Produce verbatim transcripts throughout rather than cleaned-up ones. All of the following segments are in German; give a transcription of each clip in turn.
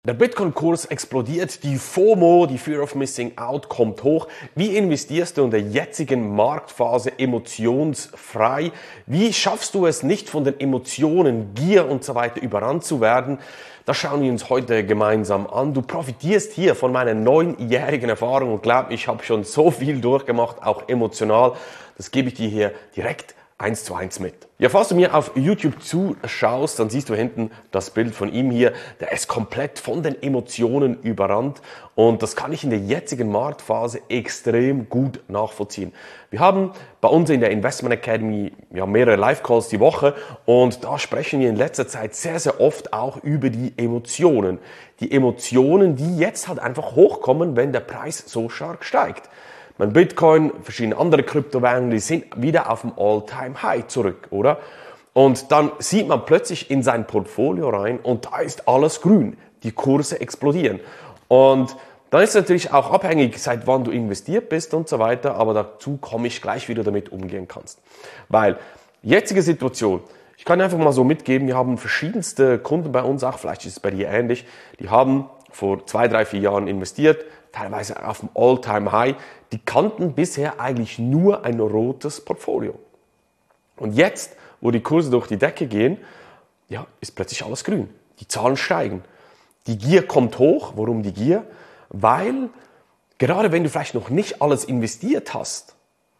Der Bitcoin-Kurs explodiert, die FOMO, die Fear of Missing Out, kommt hoch. Wie investierst du in der jetzigen Marktphase emotionsfrei? Wie schaffst du es nicht von den Emotionen, Gier und so weiter überrannt zu werden? Das schauen wir uns heute gemeinsam an. Du profitierst hier von meiner neunjährigen Erfahrung und glaub, ich habe schon so viel durchgemacht, auch emotional. Das gebe ich dir hier direkt eins zu eins mit. Ja, falls du mir auf YouTube zuschaust, dann siehst du hinten das Bild von ihm hier. Der ist komplett von den Emotionen überrannt und das kann ich in der jetzigen Marktphase extrem gut nachvollziehen. Wir haben bei uns in der Investment Academy ja, mehrere Live-Calls die Woche und da sprechen wir in letzter Zeit sehr, sehr oft auch über die Emotionen. Die Emotionen, die jetzt halt einfach hochkommen, wenn der Preis so stark steigt. Mein Bitcoin, verschiedene andere Kryptowährungen, die sind wieder auf dem All-Time-High zurück, oder? Und dann sieht man plötzlich in sein Portfolio rein und da ist alles grün. Die Kurse explodieren. Und dann ist es natürlich auch abhängig, seit wann du investiert bist und so weiter, aber dazu komme ich gleich, wie du damit umgehen kannst. Weil, jetzige Situation, ich kann einfach mal so mitgeben, wir haben verschiedenste Kunden bei uns, auch vielleicht ist es bei dir ähnlich, die haben vor zwei, drei, vier Jahren investiert, teilweise auf dem All-Time-High, die kannten bisher eigentlich nur ein rotes Portfolio. Und jetzt, wo die Kurse durch die Decke gehen, ja, ist plötzlich alles grün. Die Zahlen steigen. Die Gier kommt hoch. Warum die Gier? Weil, gerade wenn du vielleicht noch nicht alles investiert hast,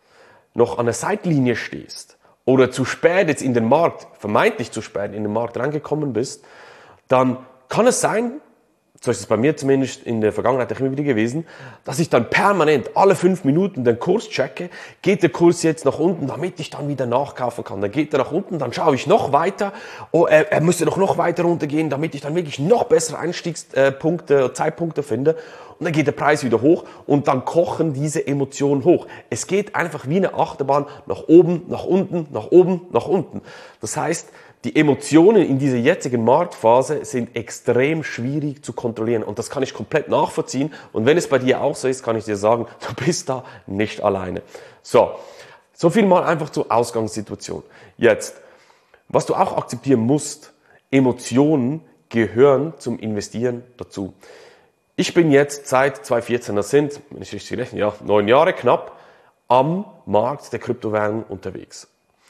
noch an der Seitlinie stehst oder zu spät jetzt in den Markt, vermeintlich zu spät in den Markt reingekommen bist, dann kann es sein, so ist es bei mir zumindest in der Vergangenheit auch immer wieder gewesen, dass ich dann permanent alle fünf Minuten den Kurs checke, geht der Kurs jetzt nach unten, damit ich dann wieder nachkaufen kann. Dann geht er nach unten, dann schaue ich noch weiter, oh, er, er müsste doch noch weiter runtergehen, damit ich dann wirklich noch bessere Einstiegspunkte, Zeitpunkte finde. Und dann geht der Preis wieder hoch und dann kochen diese Emotionen hoch. Es geht einfach wie eine Achterbahn nach oben, nach unten, nach oben, nach unten. Das heißt, die Emotionen in dieser jetzigen Marktphase sind extrem schwierig zu kontrollieren und das kann ich komplett nachvollziehen. Und wenn es bei dir auch so ist, kann ich dir sagen, du bist da nicht alleine. So, so viel mal einfach zur Ausgangssituation. Jetzt, was du auch akzeptieren musst, Emotionen gehören zum Investieren dazu. Ich bin jetzt seit zweitausendvierzehn, das sind, wenn ich richtig rechne, ja, neun Jahre knapp, am Markt der Kryptowährungen unterwegs.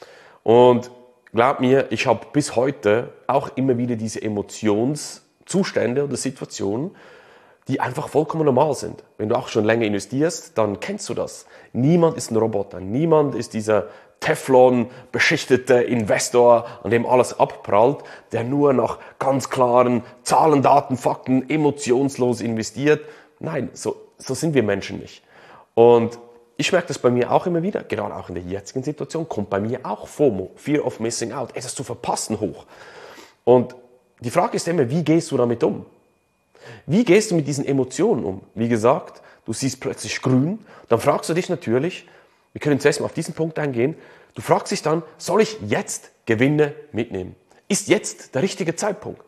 Und glaub mir, ich habe bis heute auch immer wieder diese Emotionszustände oder Situationen, die einfach vollkommen normal sind. Wenn du auch schon länger investierst, dann kennst du das. Niemand ist ein Roboter. Niemand ist dieser Teflon-beschichtete Investor, an dem alles abprallt, der nur nach ganz klaren Zahlen, Daten, Fakten emotionslos investiert. Nein, so, so sind wir Menschen nicht. Und ich merke das bei mir auch immer wieder, gerade auch in der jetzigen Situation, kommt bei mir auch FOMO, Fear of Missing Out, etwas zu verpassen hoch. Und die Frage ist immer, wie gehst du damit um? Wie gehst du mit diesen Emotionen um? Wie gesagt, du siehst plötzlich grün, dann fragst du dich natürlich, wir können zuerst mal auf diesen Punkt eingehen, du fragst dich dann, soll ich jetzt Gewinne mitnehmen? Ist jetzt der richtige Zeitpunkt?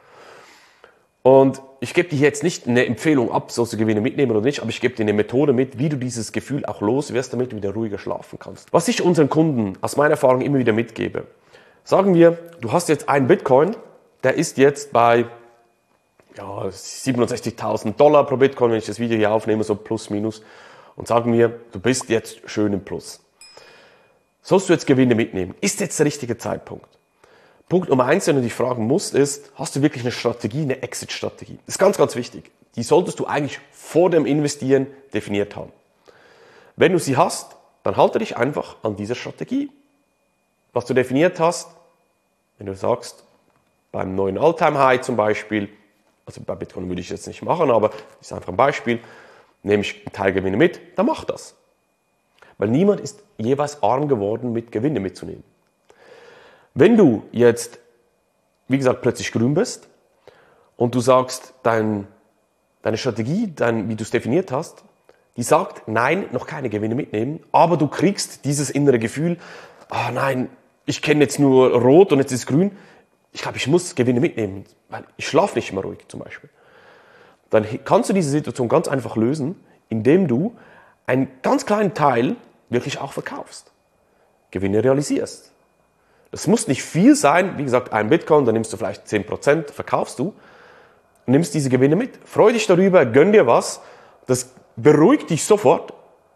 Und ich gebe dir jetzt nicht eine Empfehlung ab, sollst du Gewinne mitnehmen oder nicht, aber ich gebe dir eine Methode mit, wie du dieses Gefühl auch los wirst, damit du wieder ruhiger schlafen kannst. Was ich unseren Kunden aus meiner Erfahrung immer wieder mitgebe, sagen wir, du hast jetzt einen Bitcoin, der ist jetzt bei ja, siebenundsechzigtausend Dollar pro Bitcoin, wenn ich das Video hier aufnehme, so plus minus, und sagen wir, du bist jetzt schön im Plus. Sollst du jetzt Gewinne mitnehmen? Ist jetzt der richtige Zeitpunkt? Punkt Nummer eins, den du dich fragen musst, ist, hast du wirklich eine Strategie, eine Exit-Strategie? Das ist ganz, ganz wichtig. Die solltest du eigentlich vor dem Investieren definiert haben. Wenn du sie hast, dann halte dich einfach an dieser Strategie. Was du definiert hast, wenn du sagst, beim neuen All-Time-High zum Beispiel, also bei Bitcoin würde ich jetzt nicht machen, aber das ist einfach ein Beispiel, nehme ich einen Teil Gewinne mit, dann mach das. Weil niemand ist jeweils arm geworden, mit Gewinne mitzunehmen. Wenn du jetzt, wie gesagt, plötzlich grün bist und du sagst, dein, deine Strategie, dein, wie du es definiert hast, die sagt, nein, noch keine Gewinne mitnehmen, aber du kriegst dieses innere Gefühl, ah nein, ich kenne jetzt nur rot und jetzt ist grün, ich glaube, ich muss Gewinne mitnehmen, weil ich schlafe nicht mehr ruhig zum Beispiel. Dann kannst du diese Situation ganz einfach lösen, indem du einen ganz kleinen Teil wirklich auch verkaufst, Gewinne realisierst. Das muss nicht viel sein, wie gesagt, ein Bitcoin, dann nimmst du vielleicht zehn Prozent, verkaufst du. nimmst diese Gewinne mit. Freu dich darüber, gönn dir was. Das beruhigt dich sofort.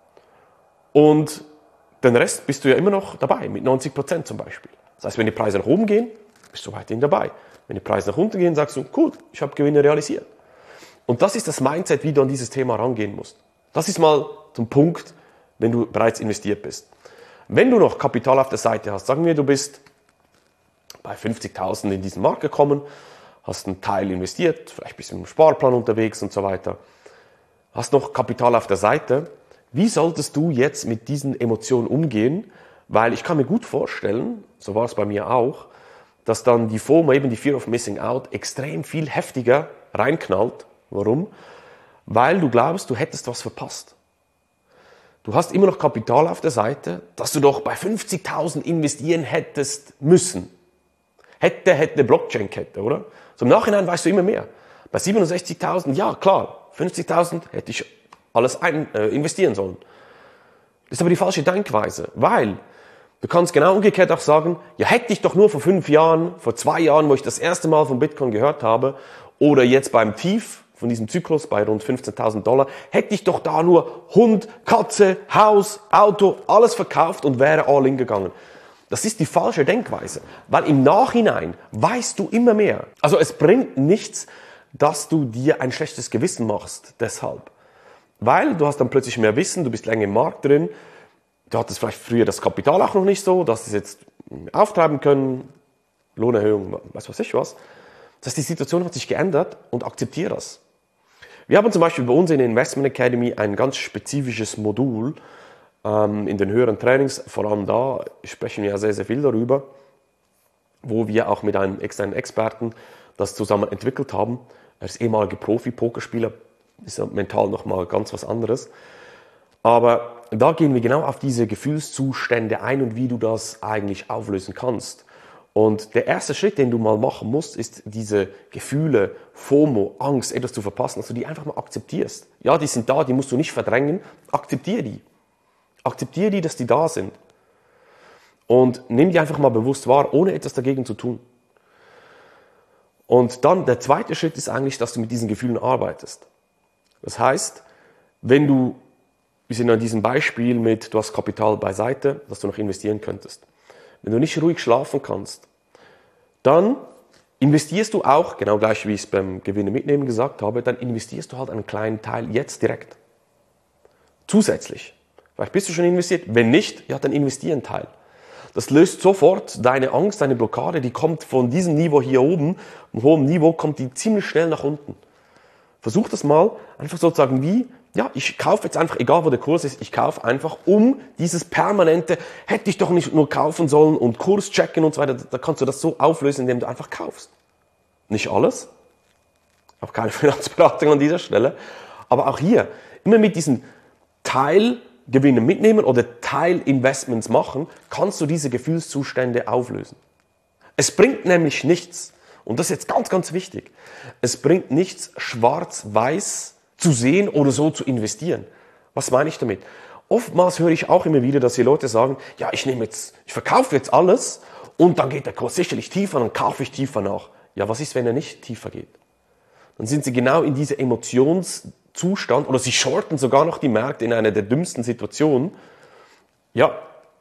Und den Rest bist du ja immer noch dabei, mit neunzig Prozent zum Beispiel. Das heißt, wenn die Preise nach oben gehen, bist du weiterhin dabei. Wenn die Preise nach unten gehen, sagst du, cool, ich habe Gewinne realisiert. Und das ist das Mindset, wie du an dieses Thema rangehen musst. Das ist mal zum Punkt, wenn du bereits investiert bist. Wenn du noch Kapital auf der Seite hast, sagen wir, du bist bei fünfzigtausend in diesen Markt gekommen, hast einen Teil investiert, vielleicht bist du mit einem Sparplan unterwegs und so weiter, hast noch Kapital auf der Seite. Wie solltest du jetzt mit diesen Emotionen umgehen? Weil ich kann mir gut vorstellen, so war es bei mir auch, dass dann die FOMO, eben die Fear of Missing Out, extrem viel heftiger reinknallt. Warum? Weil du glaubst, du hättest was verpasst. Du hast immer noch Kapital auf der Seite, dass du doch bei fünfzigtausend investieren hättest müssen. Hätte, hätte, Blockchain-Kette, oder? So im Nachhinein weißt du immer mehr. Bei siebenundsechzigtausend, ja klar, fünfzigtausend hätte ich alles ein, äh, investieren sollen. Das ist aber die falsche Denkweise, weil du kannst genau umgekehrt auch sagen, ja hätte ich doch nur vor fünf Jahren, vor zwei Jahren, wo ich das erste Mal von Bitcoin gehört habe, oder jetzt beim Tief von diesem Zyklus bei rund fünfzehntausend Dollar, hätte ich doch da nur Hund, Katze, Haus, Auto, alles verkauft und wäre all in gegangen. Das ist die falsche Denkweise, weil im Nachhinein weißt du immer mehr. Also es bringt nichts, dass du dir ein schlechtes Gewissen machst deshalb. Weil du hast dann plötzlich mehr Wissen, du bist länger im Markt drin, du hattest vielleicht früher das Kapital auch noch nicht so, dass es jetzt auftreiben können, Lohnerhöhung, weiß was ich was. Das heißt, die Situation hat sich geändert und akzeptiere das. Wir haben zum Beispiel bei uns in der Investment Academy ein ganz spezifisches Modul ähm, in den höheren Trainings, vor allem da sprechen wir ja sehr, sehr viel darüber, wo wir auch mit einem externen Experten das zusammen entwickelt haben. Er ist ehemaliger Profi-Pokerspieler, ist ja mental nochmal ganz was anderes. Aber da gehen wir genau auf diese Gefühlszustände ein und wie du das eigentlich auflösen kannst. Und der erste Schritt, den du mal machen musst, ist diese Gefühle, FOMO, Angst, etwas zu verpassen, dass du die einfach mal akzeptierst. Ja, die sind da, die musst du nicht verdrängen, akzeptiere die. Akzeptiere die, dass die da sind. Und nimm die einfach mal bewusst wahr, ohne etwas dagegen zu tun. Und dann der zweite Schritt ist eigentlich, dass du mit diesen Gefühlen arbeitest. Das heißt, wenn du, wir sind an diesem Beispiel mit, du hast Kapital beiseite, das du noch investieren könntest. Wenn du nicht ruhig schlafen kannst, dann investierst du auch, genau gleich wie ich es beim Gewinne mitnehmen gesagt habe, dann investierst du halt einen kleinen Teil jetzt direkt. Zusätzlich. Vielleicht bist du schon investiert. Wenn nicht, ja, dann investier einen Teil. Das löst sofort deine Angst, deine Blockade, die kommt von diesem Niveau hier oben, vom hohen Niveau, kommt die ziemlich schnell nach unten. Versuch das mal, einfach sozusagen wie, ja, ich kaufe jetzt einfach, egal wo der Kurs ist, ich kaufe einfach um dieses permanente, hätte ich doch nicht nur kaufen sollen und Kurs checken und so weiter, da kannst du das so auflösen, indem du einfach kaufst. Nicht alles, auch keine Finanzberatung an dieser Stelle, aber auch hier, immer mit diesen Teilgewinnen mitnehmen oder Teilinvestments machen, kannst du diese Gefühlszustände auflösen. Es bringt nämlich nichts, und das ist jetzt ganz, ganz wichtig, es bringt nichts, schwarz-weiß zu sehen oder so zu investieren. Was meine ich damit? Oftmals höre ich auch immer wieder, dass die Leute sagen, ja, ich nehme jetzt, ich verkaufe jetzt alles und dann geht der Kurs sicherlich tiefer, dann kaufe ich tiefer nach. Ja, was ist, wenn er nicht tiefer geht? Dann sind sie genau in diesem Emotionszustand oder sie shorten sogar noch die Märkte in einer der dümmsten Situationen. Ja,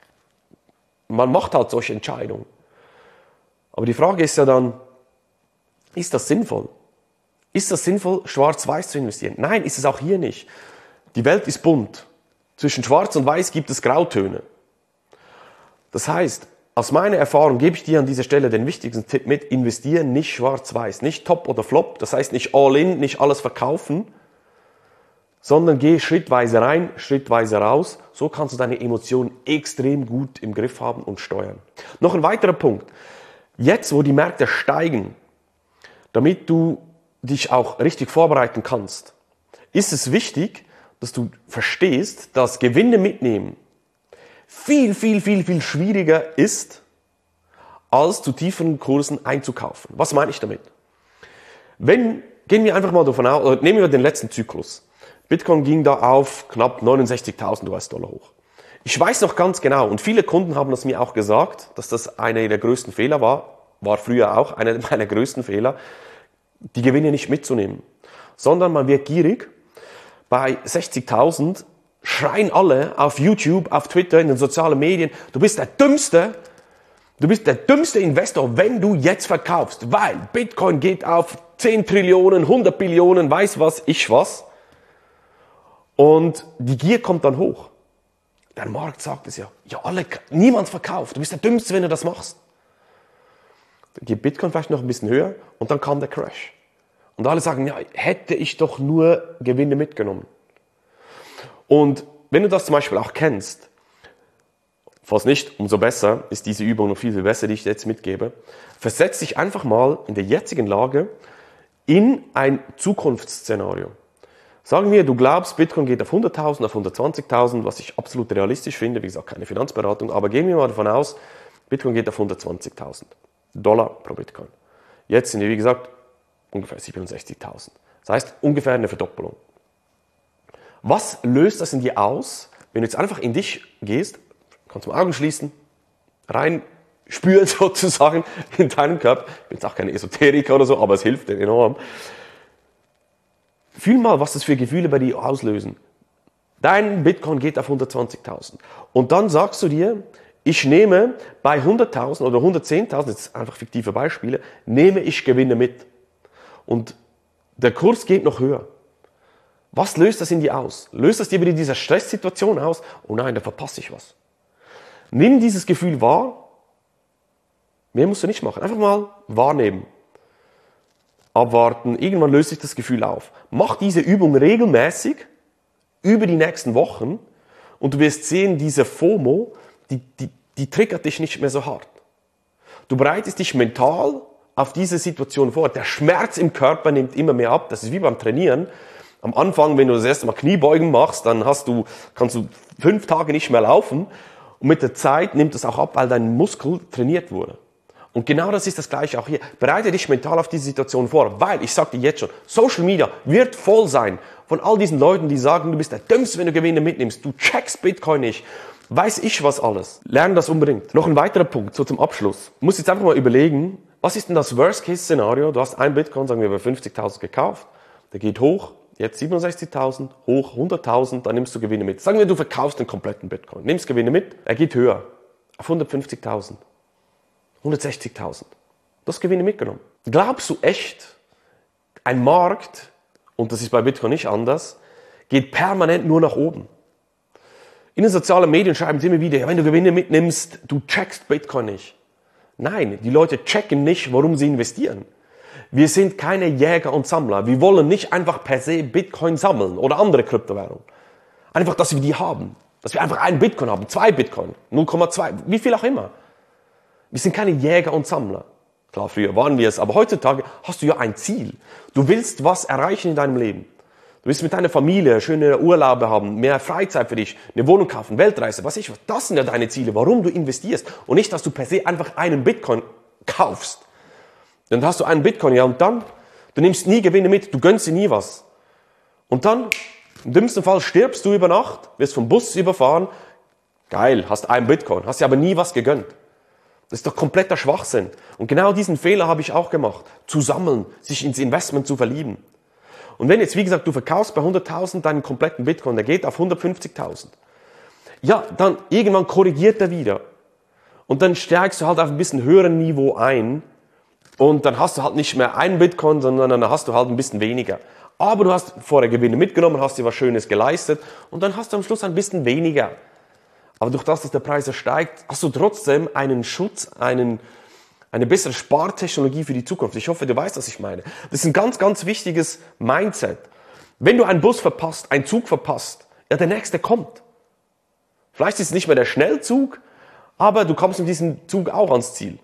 man macht halt solche Entscheidungen. Aber die Frage ist ja dann, ist das sinnvoll? Ist das sinnvoll, schwarz-weiß zu investieren? Nein, ist es auch hier nicht. Die Welt ist bunt. Zwischen schwarz und weiß gibt es Grautöne. Das heißt, aus meiner Erfahrung gebe ich dir an dieser Stelle den wichtigsten Tipp mit, investieren nicht schwarz-weiß, nicht top oder flop, das heißt nicht all in, nicht alles verkaufen, sondern geh schrittweise rein, schrittweise raus. So kannst du deine Emotionen extrem gut im Griff haben und steuern. Noch ein weiterer Punkt. Jetzt, wo die Märkte steigen, damit du dich auch richtig vorbereiten kannst, ist es wichtig, dass du verstehst, dass Gewinne mitnehmen viel, viel, viel, viel schwieriger ist, als zu tieferen Kursen einzukaufen. Was meine ich damit? Wenn, gehen wir einfach mal davon aus, oder nehmen wir den letzten Zyklus. Bitcoin ging da auf knapp neunundsechzigtausend U S-Dollar hoch. Ich weiß noch ganz genau, und viele Kunden haben das mir auch gesagt, dass das einer der größten Fehler war, war früher auch einer meiner größten Fehler, die Gewinne nicht mitzunehmen, sondern man wird gierig. Bei sechzigtausend schreien alle auf YouTube, auf Twitter, in den sozialen Medien, du bist der Dümmste, du bist der dümmste Investor, wenn du jetzt verkaufst, weil Bitcoin geht auf zehn Trillionen, hundert Billionen, weiß was, ich was. Und die Gier kommt dann hoch. Der Markt sagt es ja, ja alle, niemand verkauft, du bist der Dümmste, wenn du das machst. Dann geht Bitcoin vielleicht noch ein bisschen höher und dann kam der Crash. Und alle sagen, ja, hätte ich doch nur Gewinne mitgenommen. Und wenn du das zum Beispiel auch kennst, falls nicht, umso besser ist diese Übung noch viel, viel besser, die ich dir jetzt mitgebe. Versetz dich einfach mal in der jetzigen Lage in ein Zukunftsszenario. Sagen wir, du glaubst, Bitcoin geht auf hunderttausend, auf hundertzwanzigtausend, was ich absolut realistisch finde, wie gesagt, keine Finanzberatung, aber gehen wir mal davon aus, Bitcoin geht auf hundertzwanzigtausend Dollar pro Bitcoin. Jetzt sind wir, wie gesagt, ungefähr siebenundsechzigtausend. Das heißt, ungefähr eine Verdoppelung. Was löst das in dir aus, wenn du jetzt einfach in dich gehst, kannst du mal Augen schließen, rein spüren sozusagen in deinem Körper. Ich bin jetzt auch keine Esoteriker oder so, aber es hilft dir enorm. Fühl mal, was das für Gefühle bei dir auslösen. Dein Bitcoin geht auf hundertzwanzigtausend. Und dann sagst du dir, ich nehme bei hunderttausend oder hundertzehntausend, jetzt einfach fiktive Beispiele, nehme ich Gewinne mit. Und der Kurs geht noch höher. Was löst das in dir aus? Löst das dir wieder diese Stresssituation aus? Oh nein, da verpasse ich was. Nimm dieses Gefühl wahr. Mehr musst du nicht machen. Einfach mal wahrnehmen. Abwarten. Irgendwann löst sich das Gefühl auf. Mach diese Übung regelmäßig über die nächsten Wochen und du wirst sehen, diese FOMO, die, die, die triggert dich nicht mehr so hart. Du bereitest dich mental auf diese Situation vor. Der Schmerz im Körper nimmt immer mehr ab. Das ist wie beim Trainieren. Am Anfang, wenn du das erste Mal Kniebeugen machst, dann hast du, kannst du fünf Tage nicht mehr laufen. Und mit der Zeit nimmt das auch ab, weil dein Muskel trainiert wurde. Und genau das ist das Gleiche auch hier. Bereite dich mental auf diese Situation vor, weil, ich sage dir jetzt schon, Social Media wird voll sein von all diesen Leuten, die sagen, du bist der Dümmste, wenn du Gewinne mitnimmst. Du checkst Bitcoin nicht. Weiß ich was alles. Lerne das unbedingt. Noch ein weiterer Punkt, so zum Abschluss. Du musst jetzt einfach mal überlegen, was ist denn das Worst-Case-Szenario? Du hast einen Bitcoin, sagen wir, bei fünfzigtausend gekauft. Der geht hoch. Jetzt siebenundsechzigtausend, hoch hunderttausend, dann nimmst du Gewinne mit. Sagen wir, du verkaufst den kompletten Bitcoin, nimmst Gewinne mit, er geht höher, auf hundertfünfzigtausend, hundertsechzigtausend. Du hast Gewinne mitgenommen. Glaubst du echt, ein Markt, und das ist bei Bitcoin nicht anders, geht permanent nur nach oben? In den sozialen Medien schreiben sie immer wieder, ja, wenn du Gewinne mitnimmst, du checkst Bitcoin nicht. Nein, die Leute checken nicht, warum sie investieren. Wir sind keine Jäger und Sammler. Wir wollen nicht einfach per se Bitcoin sammeln oder andere Kryptowährungen. Einfach, dass wir die haben. Dass wir einfach einen Bitcoin haben, zwei Bitcoin, null Komma zwei, wie viel auch immer. Wir sind keine Jäger und Sammler. Klar, früher waren wir es, aber heutzutage hast du ja ein Ziel. Du willst was erreichen in deinem Leben. Du willst mit deiner Familie schöne Urlaube haben, mehr Freizeit für dich, eine Wohnung kaufen, Weltreise, was ich was. Das sind ja deine Ziele, warum du investierst. Und nicht, dass du per se einfach einen Bitcoin kaufst. Dann hast du einen Bitcoin, ja, und dann, du nimmst nie Gewinne mit, du gönnst dir nie was. Und dann, im dümmsten Fall, stirbst du über Nacht, wirst vom Bus überfahren, geil, hast einen Bitcoin, hast dir aber nie was gegönnt. Das ist doch kompletter Schwachsinn. Und genau diesen Fehler habe ich auch gemacht, zu sammeln, sich ins Investment zu verlieben. Und wenn jetzt, wie gesagt, du verkaufst bei hunderttausend deinen kompletten Bitcoin, der geht auf hundertfünfzigtausend. Ja, dann irgendwann korrigiert er wieder. Und dann steigst du halt auf ein bisschen höheren Niveau ein. Und dann hast du halt nicht mehr einen Bitcoin, sondern dann hast du halt ein bisschen weniger. Aber du hast vorher Gewinne mitgenommen, hast dir was Schönes geleistet und dann hast du am Schluss ein bisschen weniger. Aber durch das, dass der Preis steigt, hast du trotzdem einen Schutz, einen, eine bessere Spartechnologie für die Zukunft. Ich hoffe, du weißt, was ich meine. Das ist ein ganz, ganz wichtiges Mindset. Wenn du einen Bus verpasst, einen Zug verpasst, ja, der nächste kommt. Vielleicht ist es nicht mehr der Schnellzug, aber du kommst mit diesem Zug auch ans Ziel.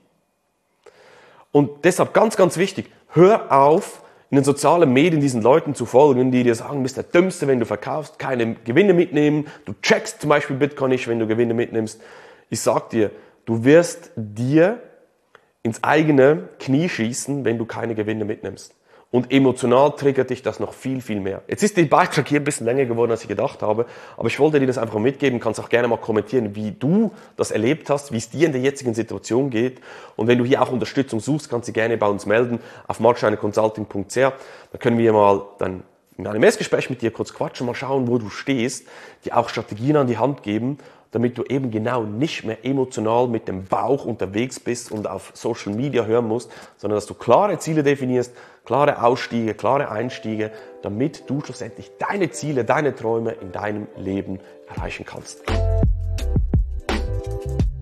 Und deshalb ganz, ganz wichtig, hör auf, in den sozialen Medien diesen Leuten zu folgen, die dir sagen, du bist der Dümmste, wenn du verkaufst, keine Gewinne mitnehmen. Du checkst zum Beispiel Bitcoin nicht, wenn du Gewinne mitnimmst. Ich sag dir, du wirst dir ins eigene Knie schießen, wenn du keine Gewinne mitnimmst. Und emotional triggert dich das noch viel, viel mehr. Jetzt ist der Beitrag hier ein bisschen länger geworden, als ich gedacht habe, aber ich wollte dir das einfach mitgeben. Du kannst auch gerne mal kommentieren, wie du das erlebt hast, wie es dir in der jetzigen Situation geht. Und wenn du hier auch Unterstützung suchst, kannst du dich gerne bei uns melden auf markscheine consulting punkt c h. Dann können wir mal dann in einem Erstgespräch mit dir kurz quatschen, mal schauen, wo du stehst, dir auch Strategien an die Hand geben, damit du eben genau nicht mehr emotional mit dem Bauch unterwegs bist und auf Social Media hören musst, sondern dass du klare Ziele definierst, klare Ausstiege, klare Einstiege, damit du schlussendlich deine Ziele, deine Träume in deinem Leben erreichen kannst.